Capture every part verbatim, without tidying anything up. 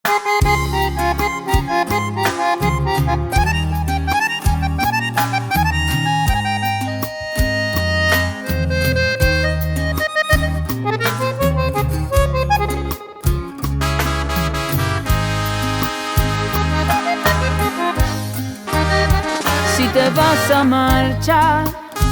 Si te vas a marchar,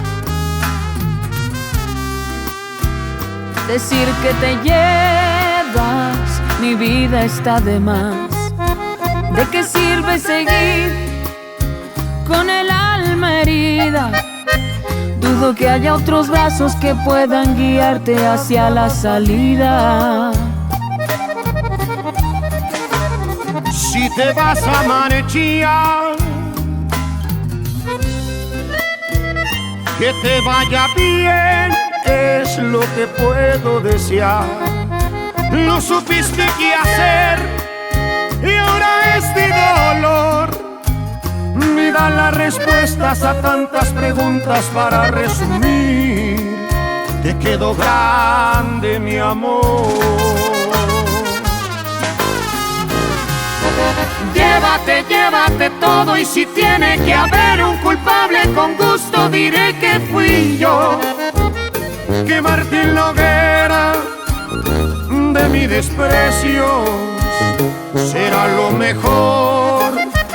decir que te llevas, mi vida está de más. ¿De qué sirve seguir con el alma herida? Dudo que haya otros brazos que puedan guiarte hacia la salida. Si te vas a marchar, que te vaya bien es lo que puedo desear. No supiste qué hacer y ahora este dolor me da las respuestas a tantas preguntas. Para resumir, te quedó grande mi amor. Llévate, llévate todo, y si tiene que haber un culpable, con gusto diré que fui yo. Quemarte en la hoguera de mi desprecio será lo mejor.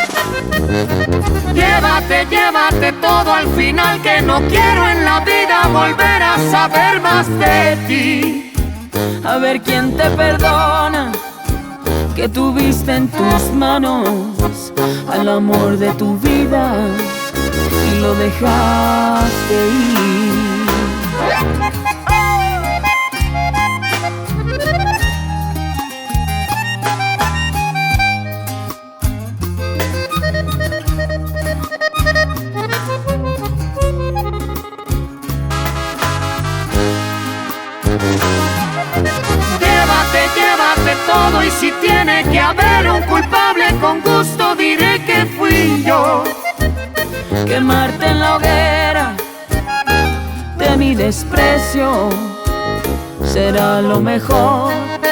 Llévate, llévate todo al final, que no quiero en la vida volver a saber más de ti. A ver quién te perdona que tuviste en tus manos al amor de tu vida y lo dejaste ir. Llévate, llévate todo, y si tiene que haber un culpable, con gusto diré que fui yo. Quemarte en la hoguera de mi desprecio será lo mejor.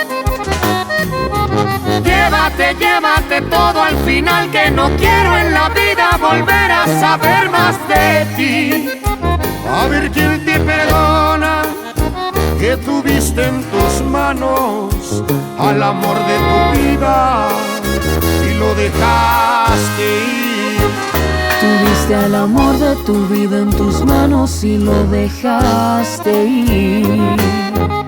Llévate, llévate todo al final, que no quiero en la vida volver a saber más de ti. A ver quién te perdona que tuviste en tus manos al amor de tu vida y lo dejaste ir. Tuviste al amor de tu vida en tus manos y lo dejaste ir.